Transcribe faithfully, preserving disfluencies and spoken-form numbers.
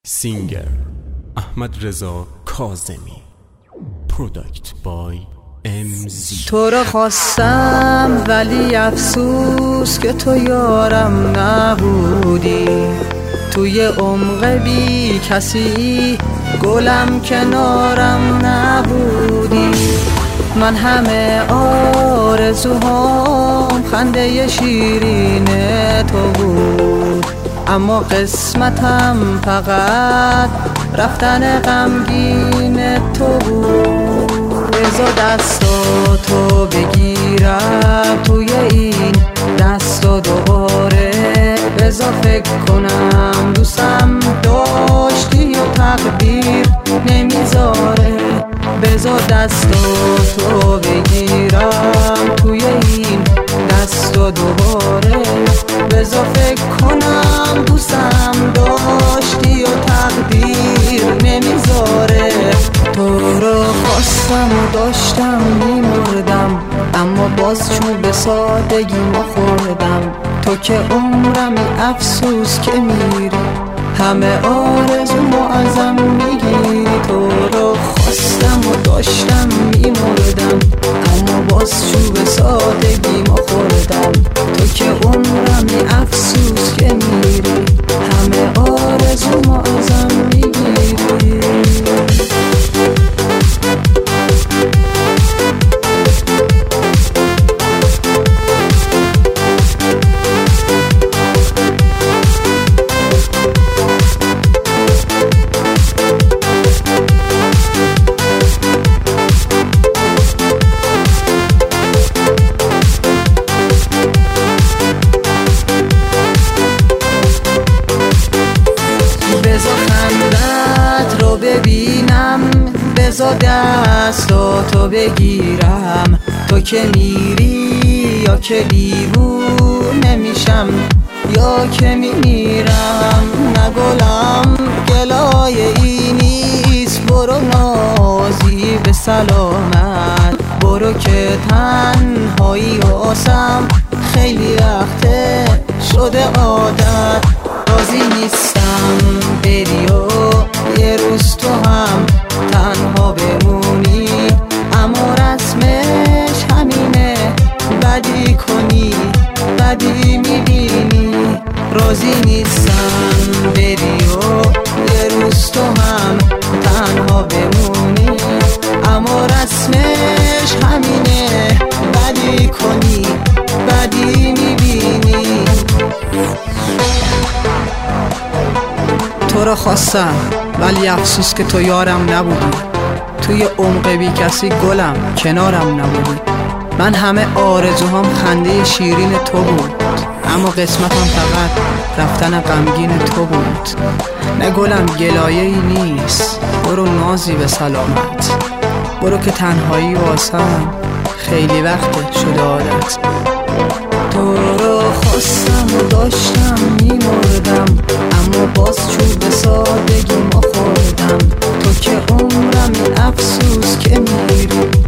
سینگر احمد رضا کاظمی. پروداکت بای امزی. تو رو خواستم ولی افسوس که تو یارم نبودی، توی عمق بی کسی گلم کنارم نبودی. من همه آرزوهام خنده شیرین تو بود، اما قسمتم فقط رفتن غمگین تو بود. بذار دستاتو بگیرم توی این دستا دوباره، بذار فکر کنم دوستم داشتی و تقدیر نمیذاره. بذار دستاتو بگیرم توی این دستا دوباره، بذار فکر کنم دوستم داشتی و تقدیر نمیذاره. تو رو خواستم و داشتم میمردم، اما باز چوب سادگی ما خوردم. تو که عمرمی افسوس که میری، همه آرزومو ازم میگیری. تو رو خواستم و داشتم میمردم، اما باز چوب سادگی ما خوردم. تو که عمرمی افسوس که میری، همه آرزومو ازم میگیری. ببینم، بذار دستاتو بگیرم. تو که میری یا که دیوونه میشم یا که میمیرم. نگلم گلای ای نیست، برو نازی به سلامت. برو که تنهایی واسم خیلی وقته شده عادت. راضی نیستم بری و یه روز تو هم تنها بمونی، اما رسمش همینه بدی کنی بدی میبینی. راضی نیستم بری و یه روز تو هم تنها بمونی، اما رسمش همینه بدی کنی بدی میبینی. تو رو خواستم ولی افسوس که تو یارم نبودی، توی عمق بی کسی گلم کنارم نبودی. من همه آرزوهام خنده شیرین تو بود، اما قسمتم فقط رفتن غمگین تو بود. نه گلم گلایه ای نیست، برو نازی به سلامت. برو که تنهایی واسم خیلی وقت شده عادت. تو رو خواستم و داشتم میمردم، اما باز چوب سادگی ما خوردم. تو که عمرمی افسوس که میری،